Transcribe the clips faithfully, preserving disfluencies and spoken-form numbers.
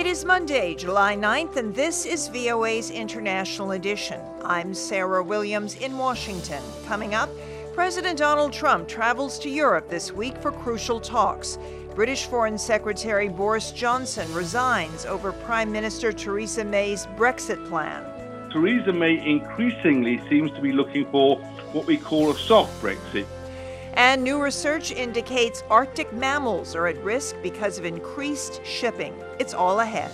It is Monday, July ninth, and this is V O A's International Edition. I'm Sarah Williams in Washington. Coming up, President Donald Trump travels to Europe this week for crucial talks. British Foreign Secretary Boris Johnson resigns over Prime Minister Theresa May's Brexit plan. Theresa May increasingly seems to be looking for what we call a soft Brexit. And new research indicates Arctic mammals are at risk because of increased shipping. It's all ahead.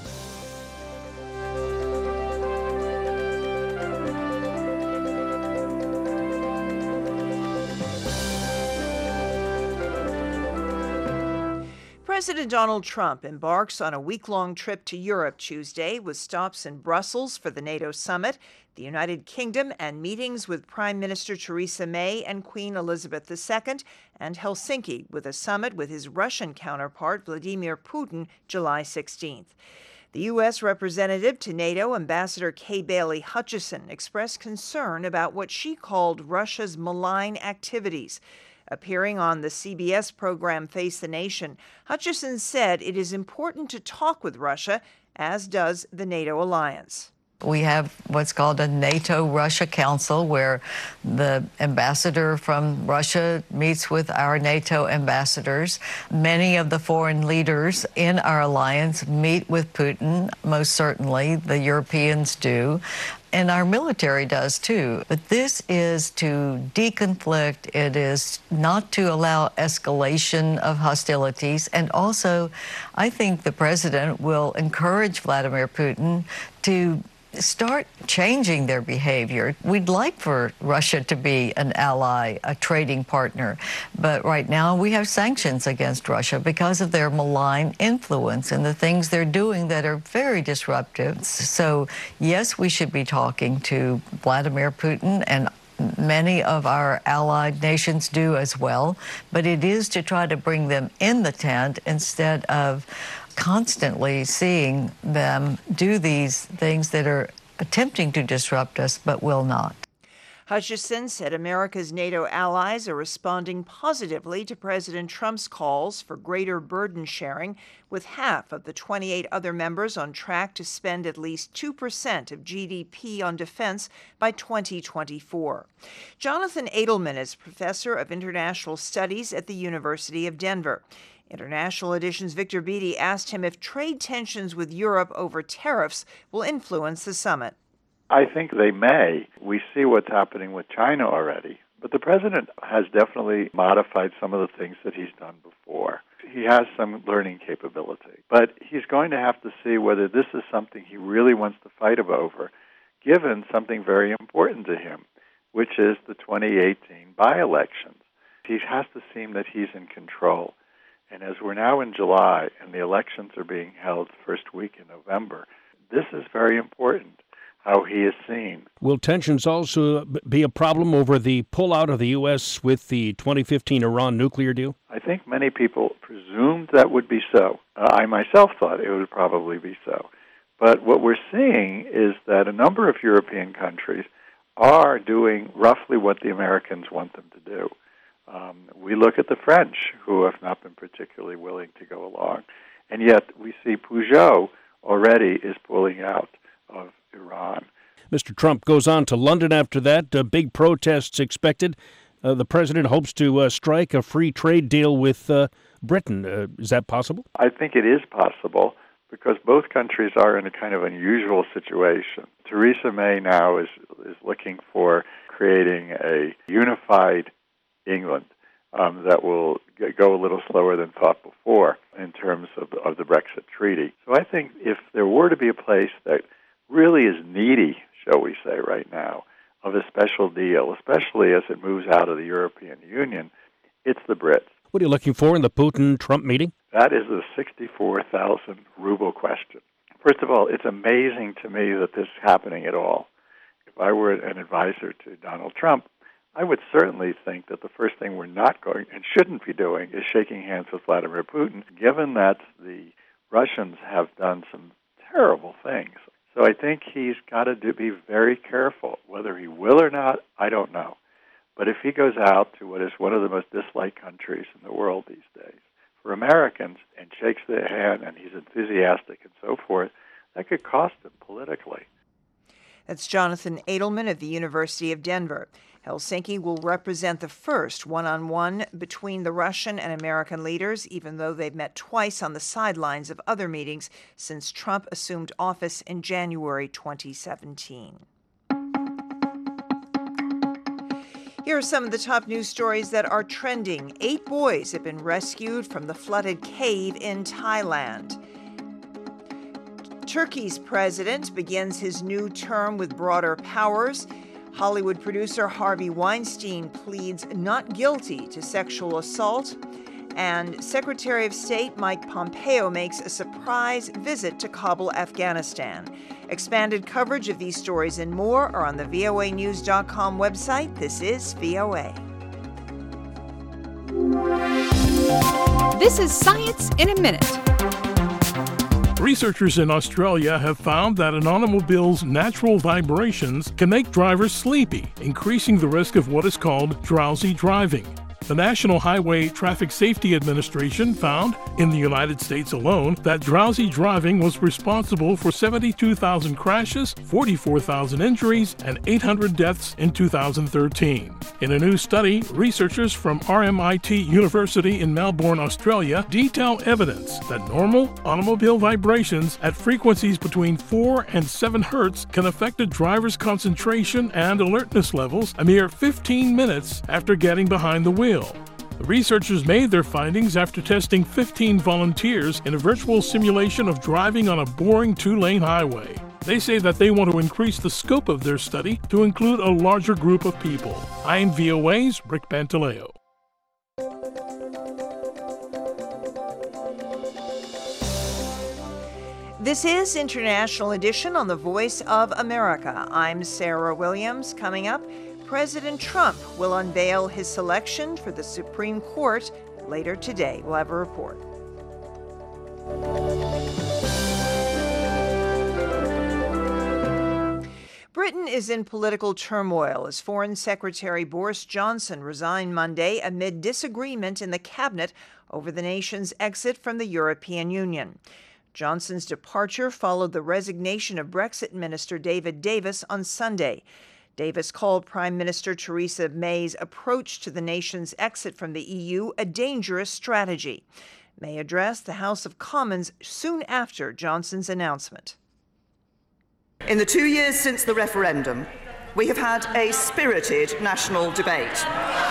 President Donald Trump embarks on a week-long trip to Europe Tuesday with stops in Brussels for the NATO summit, the United Kingdom, and meetings with Prime Minister Theresa May and Queen Elizabeth the Second, and Helsinki with a summit with his Russian counterpart Vladimir Putin July sixteenth. The U S representative to NATO, Ambassador Kay Bailey Hutchison, expressed concern about what she called Russia's malign activities. Appearing on the C B S program Face the Nation, Hutchison said it is important to talk with Russia, as does the NATO alliance. We have what's called a NATO-Russia Council, where the ambassador from Russia meets with our NATO ambassadors. Many of the foreign leaders in our alliance meet with Putin, most certainly. The Europeans do. And our military does too. But this is to deconflict. It is not to allow escalation of hostilities. And also, I think the president will encourage Vladimir Putin to start changing their behavior. We'd like for Russia to be an ally, a trading partner, but right now we have sanctions against Russia because of their malign influence and the things they're doing that are very disruptive. So yes, we should be talking to Vladimir Putin, and many of our allied nations do as well, but it is to try to bring them in the tent instead of constantly seeing them do these things that are attempting to disrupt us but will not. Hutchison said America's NATO allies are responding positively to President Trump's calls for greater burden sharing, with half of the twenty-eight other members on track to spend at least two percent of G D P on defense by twenty twenty-four. Jonathan Edelman is professor of international studies at the University of Denver. International Edition's Victor Beattie asked him if trade tensions with Europe over tariffs will influence the summit. I think they may. We see what's happening with China already. But the president has definitely modified some of the things that he's done before. He has some learning capability. But he's going to have to see whether this is something he really wants to fight over, given something very important to him, which is the twenty eighteen by-elections. He has to seem that he's in control. And as we're now in July and the elections are being held first week in November, this is very important, how he is seen. Will tensions also be a problem over the pullout of the U S with the twenty fifteen Iran nuclear deal? I think many people presumed that would be so. Uh, I myself thought it would probably be so. But what we're seeing is that a number of European countries are doing roughly what the Americans want them to do. Um, we look at the French, who have not been particularly willing to go along, and yet we see Peugeot already is pulling out of Iran. Mister Trump goes on to London after that. Uh, big protests expected. Uh, the president hopes to uh, strike a free trade deal with uh, Britain. Uh, is that possible? I think it is possible because both countries are in a kind of unusual situation. Theresa May now is is looking for creating a unified England um, that will g- go a little slower than thought before in terms of the, of the Brexit treaty. So I think if there were to be a place that really is needy, shall we say, right now, of a special deal, especially as it moves out of the European Union, it's the Brits. What are you looking for in the Putin-Trump meeting? That is the sixty-four thousand ruble question. First of all, it's amazing to me that this is happening at all. If I were an advisor to Donald Trump, I would certainly think that the first thing we're not going and shouldn't be doing is shaking hands with Vladimir Putin, given that the Russians have done some terrible things. So I think he's got to do, be very careful. Whether he will or not, I don't know. But if he goes out to what is one of the most disliked countries in the world these days, for Americans, and shakes their hand and he's enthusiastic and so forth, could cost him politically. That's Jonathan Edelman of the University of Denver. Helsinki will represent the first one-on-one between the Russian and American leaders, even though they've met twice on the sidelines of other meetings since Trump assumed office in January twenty seventeen. Here are some of the top news stories that are trending. Eight boys have been rescued from the flooded cave in Thailand. Turkey's president begins his new term with broader powers. Hollywood producer Harvey Weinstein pleads not guilty to sexual assault. And Secretary of State Mike Pompeo makes a surprise visit to Kabul, Afghanistan. Expanded coverage of these stories and more are on the V O A news dot com website. This is V O A. This is Science in a Minute. Researchers in Australia have found that an automobile's natural vibrations can make drivers sleepy, increasing the risk of what is called drowsy driving. The National Highway Traffic Safety Administration found, in the United States alone, that drowsy driving was responsible for seventy-two thousand crashes, forty-four thousand injuries, and eight hundred deaths in two thousand thirteen. In a new study, researchers from R M I T University in Melbourne, Australia, detail evidence that normal automobile vibrations at frequencies between four and seven hertz can affect a driver's concentration and alertness levels a mere fifteen minutes after getting behind the wheel. The researchers made their findings after testing fifteen volunteers in a virtual simulation of driving on a boring two-lane highway. They say that they want to increase the scope of their study to include a larger group of people. I'm V O A's Rick Pantaleo. This is International Edition on the Voice of America. I'm Sarah Williams. Coming up, President Trump will unveil his selection for the Supreme Court later today. We'll have a report. Britain is in political turmoil as Foreign Secretary Boris Johnson resigned Monday amid disagreement in the cabinet over the nation's exit from the European Union. Johnson's departure followed the resignation of Brexit Minister David Davis on Sunday. Davis called Prime Minister Theresa May's approach to the nation's exit from the E U a dangerous strategy. May addressed the House of Commons soon after Johnson's announcement. In the two years since the referendum, we have had a spirited national debate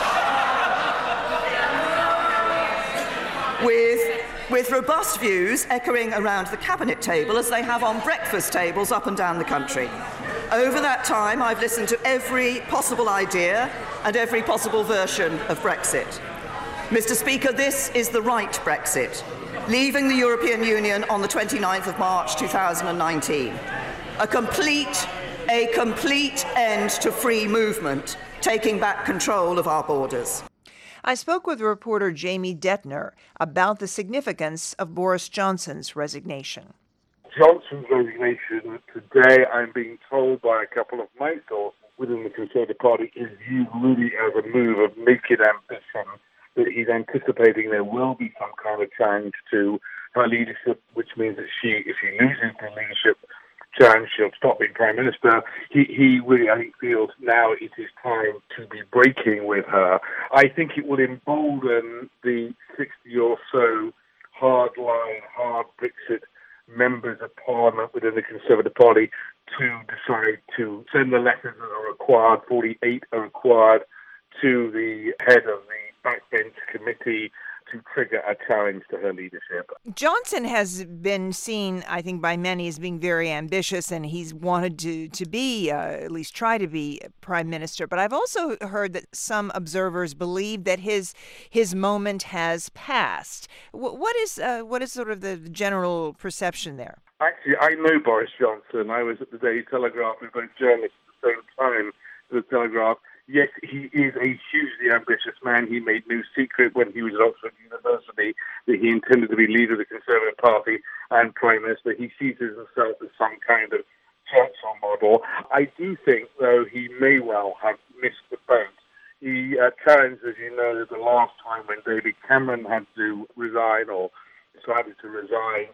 with, with robust views echoing around the cabinet table as they have on breakfast tables up and down the country. Over that time, I've listened to every possible idea and every possible version of Brexit. Mister Speaker, this is the right Brexit, leaving the European Union on the twenty-ninth of March two thousand nineteen. A complete, a complete end to free movement, taking back control of our borders. I spoke with reporter Jamie Detner about the significance of Boris Johnson's resignation. Johnson's resignation today, I'm being told by a couple of my sources within the Conservative Party, is viewed really as a move of naked ambition, that he's anticipating there will be some kind of change to her leadership, which means that she, if she loses the leadership chance, she'll stop being Prime Minister. He, he really, I think, feels now it is time to be breaking with her. I think it will embolden the sixty or so hard-line, hard Brexit members of Parliament within the Conservative Party to decide to send the letters that are required, forty-eight are required, to the head of the backbench committee to trigger a challenge to her leadership. Johnson has been seen, I think, by many as being very ambitious, and he's wanted to, to be, uh, at least try to be, Prime Minister. But I've also heard that some observers believe that his his moment has passed. W- what is uh, what is sort of the general perception there? Actually, I know Boris Johnson. I was at the Daily Telegraph. We were both journalists at the same time for the Telegraph. Yes, he is a hugely ambitious man. He made no secret when he was at Oxford University that he intended to be leader of the Conservative Party and Prime Minister. He sees himself as some kind of Churchill model. I do think, though, he may well have missed the boat. He uh, challenged, as you know, the last time when David Cameron had to resign or decided to resign,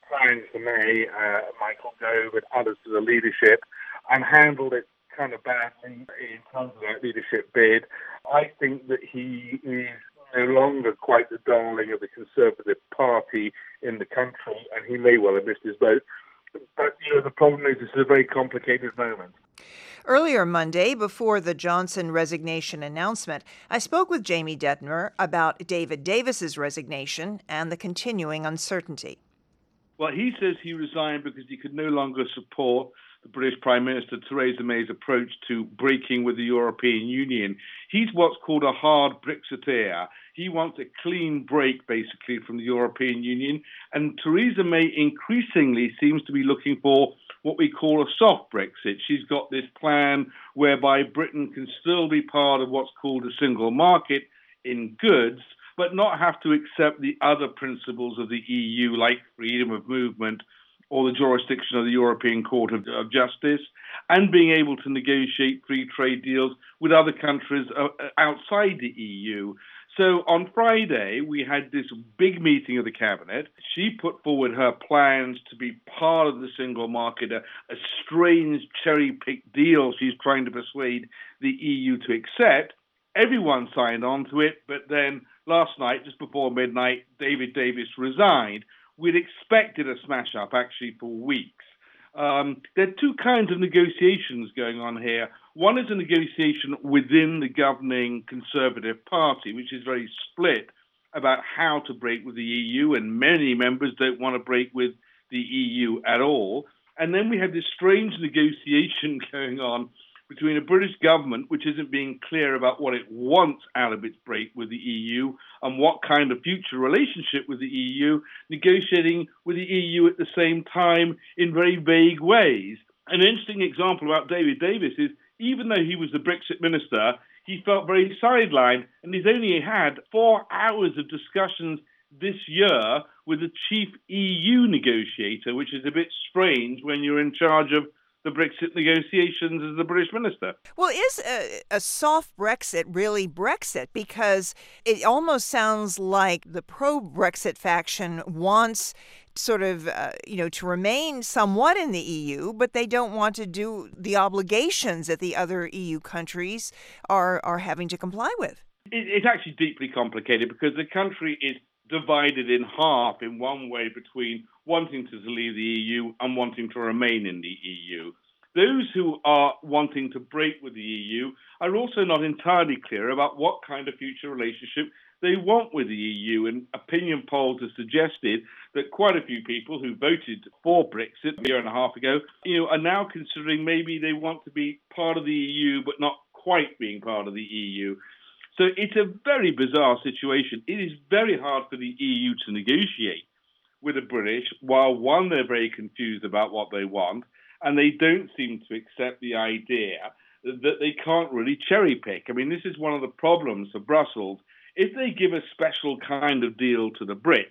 Theresa May, uh, Michael Gove, and others to the leadership, and handled it kind of badly in terms of that leadership bid. I think that he is no longer quite the darling of the Conservative Party in the country, and he may well have missed his vote. But, you know, the problem is this is a very complicated moment. Earlier Monday, before the Johnson resignation announcement, I spoke with Jamie Detmer about David Davis's resignation and the continuing uncertainty. Well, he says he resigned because he could no longer support the British Prime Minister Theresa May's approach to breaking with the European Union. He's what's called a hard Brexiteer. He wants a clean break, basically, from the European Union. And Theresa May increasingly seems to be looking for what we call a soft Brexit. She's got this plan whereby Britain can still be part of what's called a single market in goods, but not have to accept the other principles of the E U, like freedom of movement or the jurisdiction of the European Court of, of Justice, and being able to negotiate free trade deals with other countries uh, outside the E U. So on Friday, we had this big meeting of the cabinet. She put forward her plans to be part of the single market, a, a strange cherry-picked deal she's trying to persuade the E U to accept. Everyone signed on to it, but then last night, just before midnight, David Davis resigned. We'd expected a smash-up, actually, for weeks. Um, there are two kinds of negotiations going on here. One is a negotiation within the governing Conservative Party, which is very split about how to break with the E U, and many members don't want to break with the E U at all. And then we have this strange negotiation going on between a British government which isn't being clear about what it wants out of its break with the E U and what kind of future relationship with the E U, negotiating with the E U at the same time in very vague ways. An interesting example about David Davis is, even though he was the Brexit minister, he felt very sidelined, and he's only had four hours of discussions this year with the chief E U negotiator, which is a bit strange when you're in charge of the Brexit negotiations as the British minister. Well, is a, a soft Brexit really Brexit? Because it almost sounds like the pro-Brexit faction wants sort of, uh, you know, to remain somewhat in the E U, but they don't want to do the obligations that the other E U countries are, are having to comply with. It, it's actually deeply complicated because the country is divided in half in one way between wanting to leave the E U and wanting to remain in the E U. Those who are wanting to break with the E U are also not entirely clear about what kind of future relationship they want with the E U, and opinion polls have suggested that quite a few people who voted for Brexit a year and a half ago, you know, are now considering maybe they want to be part of the E U but not quite being part of the E U. So it's a very bizarre situation. It is very hard for the E U to negotiate with the British while, one, they're very confused about what they want, and they don't seem to accept the idea that they can't really cherry pick. I mean, this is one of the problems for Brussels. If they give a special kind of deal to the Brits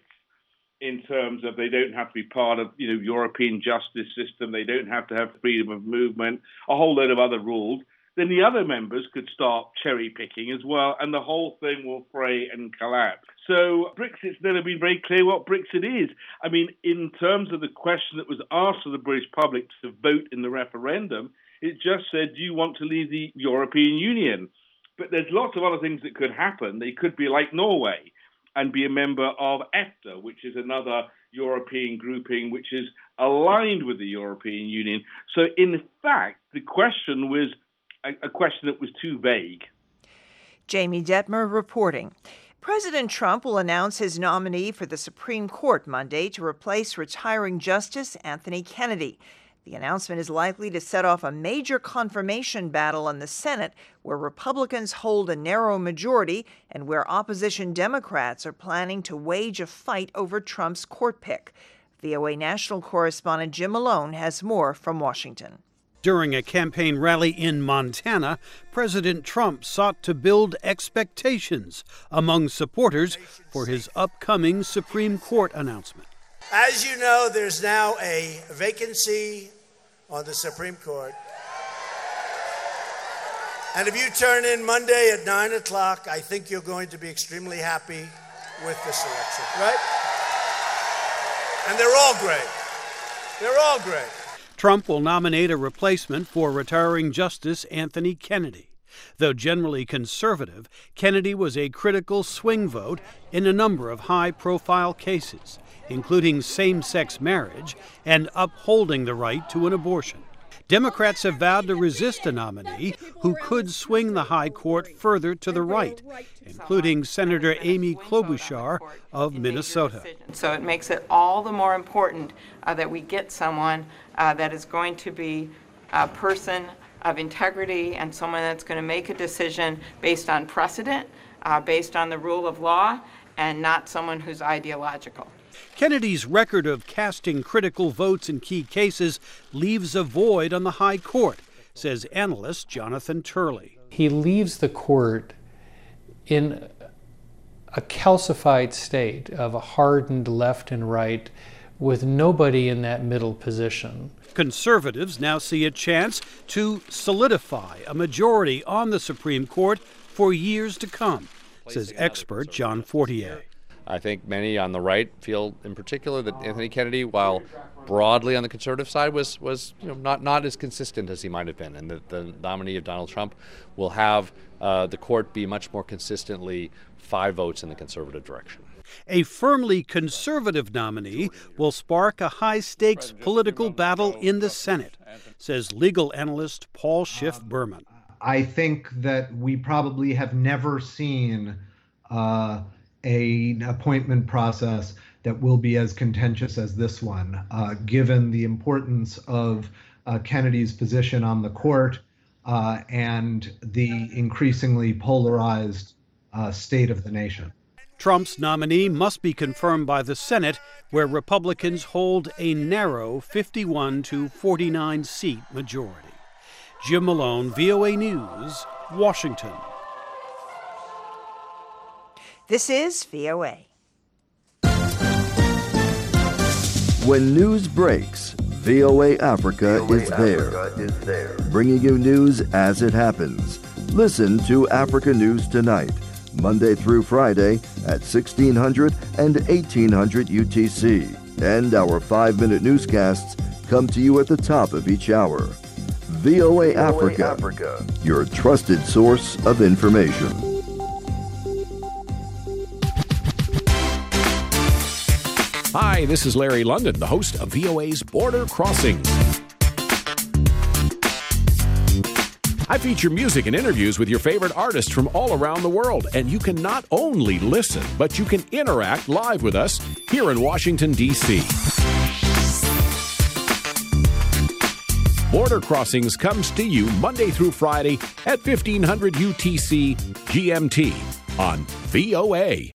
in terms of they don't have to be part of, you know, European justice system, they don't have to have freedom of movement, a whole load of other rules, then the other members could start cherry-picking as well, and the whole thing will fray and collapse. So Brexit's never been very clear what Brexit is. I mean, in terms of the question that was asked of the British public to vote in the referendum, it just said, do you want to leave the European Union? But there's lots of other things that could happen. They could be like Norway and be a member of EFTA, which is another European grouping which is aligned with the European Union. So in fact, the question was a question that was too vague. Jamie Detmer reporting. President Trump will announce his nominee for the Supreme Court Monday to replace retiring Justice Anthony Kennedy. The announcement is likely to set off a major confirmation battle in the Senate, where Republicans hold a narrow majority and where opposition Democrats are planning to wage a fight over Trump's court pick. V O A national correspondent Jim Malone has more from Washington. During a campaign rally in Montana, President Trump sought to build expectations among supporters for his upcoming Supreme Court announcement. As you know, there's now a vacancy on the Supreme Court. And if you turn in Monday at nine o'clock, I think you're going to be extremely happy with the selection, right? And they're all great. They're all great. Trump will nominate a replacement for retiring Justice Anthony Kennedy. Though generally conservative, Kennedy was a critical swing vote in a number of high-profile cases, including same-sex marriage and upholding the right to an abortion. Democrats have vowed to resist a nominee who could swing the high court further to the right, including Senator Amy Klobuchar of Minnesota. So it makes it all the more important uh, that we get someone uh, that is going to be a person of integrity and someone that's going to make a decision based on precedent, uh, based on the rule of law, and not someone who's ideological. Kennedy's record of casting critical votes in key cases leaves a void on the high court, says analyst Jonathan Turley. He leaves the court in a calcified state of a hardened left and right with nobody in that middle position. Conservatives now see a chance to solidify a majority on the Supreme Court for years to come, says expert John Fortier. I think many on the right feel, in particular, that Anthony Kennedy, while broadly on the conservative side, was was you know not not as consistent as he might have been, and that the nominee of Donald Trump will have uh, the court be much more consistently five votes in the conservative direction. A firmly conservative nominee will spark a high-stakes political battle in the Senate, says legal analyst Paul Schiff Berman. I think that we probably have never seen uh, an appointment process that will be as contentious as this one, uh, given the importance of uh, Kennedy's position on the court uh, and the increasingly polarized uh, state of the nation. Trump's nominee must be confirmed by the Senate, where Republicans hold a narrow fifty-one to forty-nine seat majority. Jim Malone, V O A News, Washington. This is V O A. When news breaks, V O A Africa, V O A is, Africa there, is there, bringing you news as it happens. Listen to Africa News Tonight, Monday through Friday at sixteen hundred and eighteen hundred U T C. And our five-minute newscasts come to you at the top of each hour. V O A, V O A Africa, Africa, your trusted source of information. Hi, this is Larry London, the host of V O A's Border Crossings. I feature music and interviews with your favorite artists from all around the world, and you can not only listen, but you can interact live with us here in Washington, D C Border Crossings comes to you Monday through Friday at fifteen hundred U T C G M T on V O A.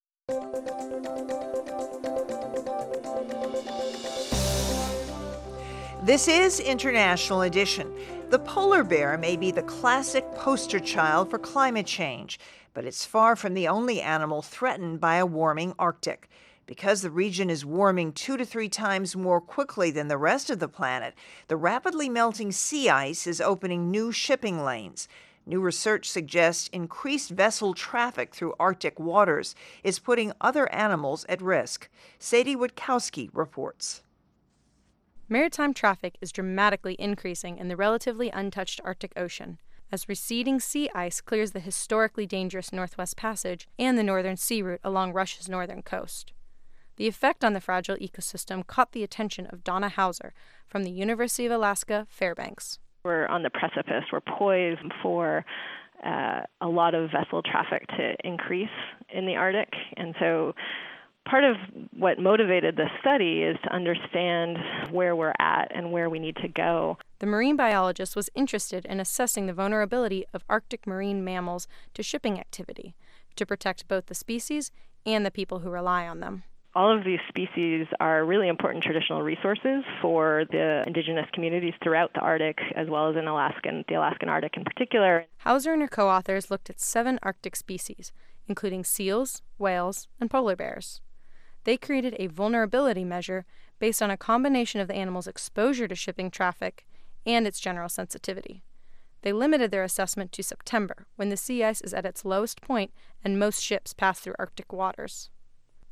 This is International Edition. The polar bear may be the classic poster child for climate change, but it's far from the only animal threatened by a warming Arctic. Because the region is warming two to three times more quickly than the rest of the planet, the rapidly melting sea ice is opening new shipping lanes. New research suggests increased vessel traffic through Arctic waters is putting other animals at risk. Sadie Witkowski reports. Maritime traffic is dramatically increasing in the relatively untouched Arctic Ocean as receding sea ice clears the historically dangerous Northwest Passage and the northern sea route along Russia's northern coast. The effect on the fragile ecosystem caught the attention of Donna Hauser from the University of Alaska, Fairbanks. We're on the precipice. We're poised for uh, a lot of vessel traffic to increase in the Arctic, and so part of what motivated this study is to understand where we're at and where we need to go. The marine biologist was interested in assessing the vulnerability of Arctic marine mammals to shipping activity to protect both the species and the people who rely on them. All of these species are really important traditional resources for the indigenous communities throughout the Arctic, as well as in Alaska, the Alaskan Arctic in particular. Hauser and her co-authors looked at seven Arctic species, including seals, whales, and polar bears. They created a vulnerability measure based on a combination of the animal's exposure to shipping traffic and its general sensitivity. They limited their assessment to September, when the sea ice is at its lowest point and most ships pass through Arctic waters.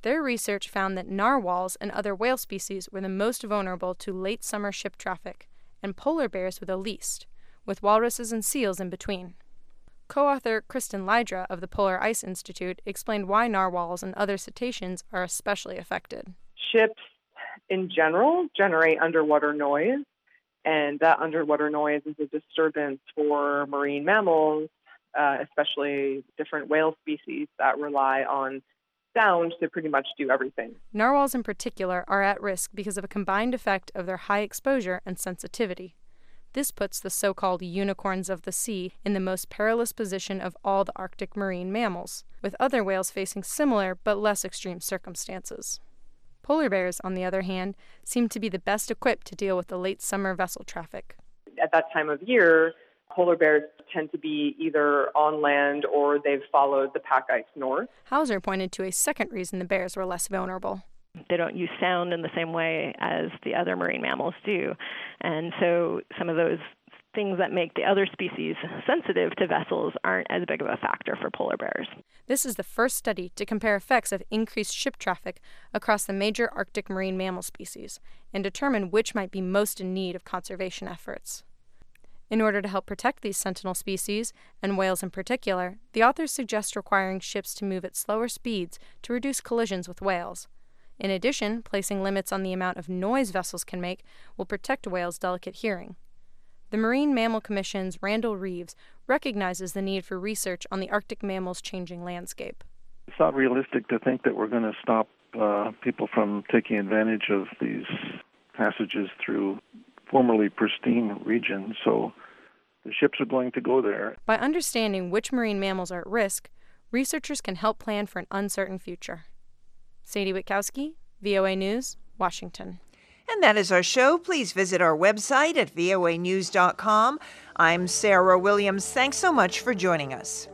Their research found that narwhals and other whale species were the most vulnerable to late summer ship traffic, and polar bears were the least, with walruses and seals in between. Co-author Kristen Lydra of the Polar Ice Institute explained why narwhals and other cetaceans are especially affected. Ships, in general, generate underwater noise, and that underwater noise is a disturbance for marine mammals, uh, especially different whale species that rely on sound to pretty much do everything. Narwhals in particular are at risk because of a combined effect of their high exposure and sensitivity. This puts the so-called unicorns of the sea in the most perilous position of all the Arctic marine mammals, with other whales facing similar but less extreme circumstances. Polar bears, on the other hand, seem to be the best equipped to deal with the late summer vessel traffic. At that time of year, polar bears tend to be either on land or they've followed the pack ice north. Hauser pointed to a second reason the bears were less vulnerable. They don't use sound in the same way as the other marine mammals do. And so some of those things that make the other species sensitive to vessels aren't as big of a factor for polar bears. This is the first study to compare effects of increased ship traffic across the major Arctic marine mammal species and determine which might be most in need of conservation efforts. In order to help protect these sentinel species, and whales in particular, the authors suggest requiring ships to move at slower speeds to reduce collisions with whales. In addition, placing limits on the amount of noise vessels can make will protect whales' delicate hearing. The Marine Mammal Commission's Randall Reeves recognizes the need for research on the Arctic mammals' changing landscape. It's not realistic to think that we're going to stop uh, people from taking advantage of these passages through formerly pristine regions, so the ships are going to go there. By understanding which marine mammals are at risk, researchers can help plan for an uncertain future. Sadie Witkowski, V O A News, Washington. And that is our show. Please visit our website at V O A news dot com. I'm Sarah Williams. Thanks so much for joining us.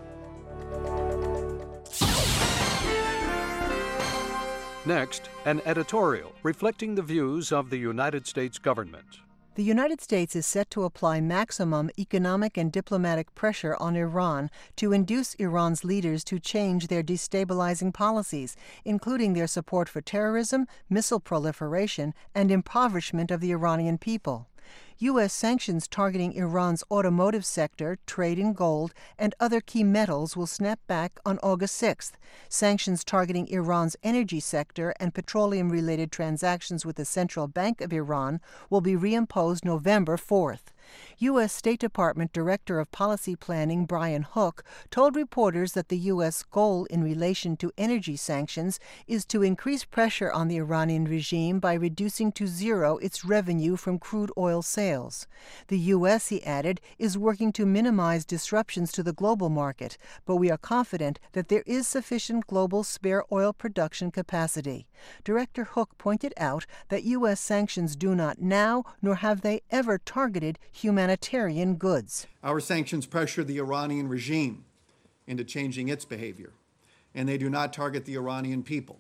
Next, an editorial reflecting the views of the United States government. The United States is set to apply maximum economic and diplomatic pressure on Iran to induce Iran's leaders to change their destabilizing policies, including their support for terrorism, missile proliferation, and impoverishment of the Iranian people. U S sanctions targeting Iran's automotive sector, trade in gold, and other key metals will snap back on August sixth. Sanctions targeting Iran's energy sector and petroleum-related transactions with the Central Bank of Iran will be reimposed November fourth. U S State Department Director of Policy Planning Brian Hook told reporters that the U S goal in relation to energy sanctions is to increase pressure on the Iranian regime by reducing to zero its revenue from crude oil sales. The U S, he added, is working to minimize disruptions to the global market, but we are confident that there is sufficient global spare oil production capacity. Director Hook pointed out that U S sanctions do not now, nor have they ever targeted humanitarian goods. Our sanctions pressure the Iranian regime into changing its behavior, and they do not target the Iranian people.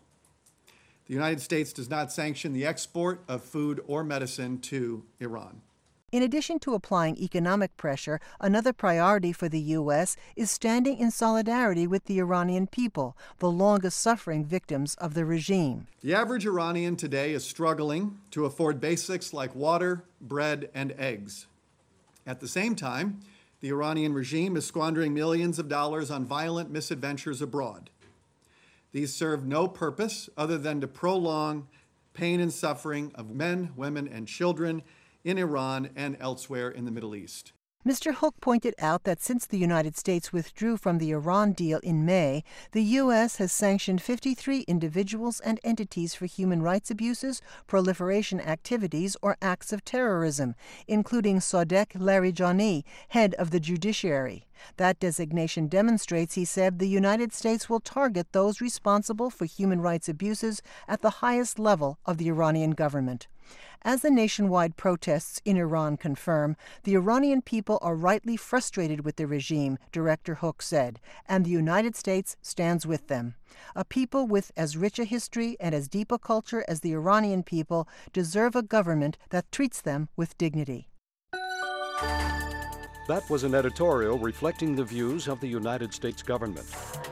The United States does not sanction the export of food or medicine to Iran. In addition to applying economic pressure, another priority for the U S is standing in solidarity with the Iranian people, the longest-suffering victims of the regime. The average Iranian today is struggling to afford basics like water, bread, and eggs. At the same time, the Iranian regime is squandering millions of dollars on violent misadventures abroad. These serve no purpose other than to prolong pain and suffering of men, women, and children in Iran and elsewhere in the Middle East. Mister Hook pointed out that since the United States withdrew from the Iran deal in May, the U S has sanctioned fifty-three individuals and entities for human rights abuses, proliferation activities, or acts of terrorism, including Sodek Larijani, head of the judiciary. That designation demonstrates, he said, the United States will target those responsible for human rights abuses at the highest level of the Iranian government. As the nationwide protests in Iran confirm, the Iranian people are rightly frustrated with the regime, Director Hook said, and the United States stands with them. A people with as rich a history and as deep a culture as the Iranian people deserve a government that treats them with dignity. That was an editorial reflecting the views of the United States government.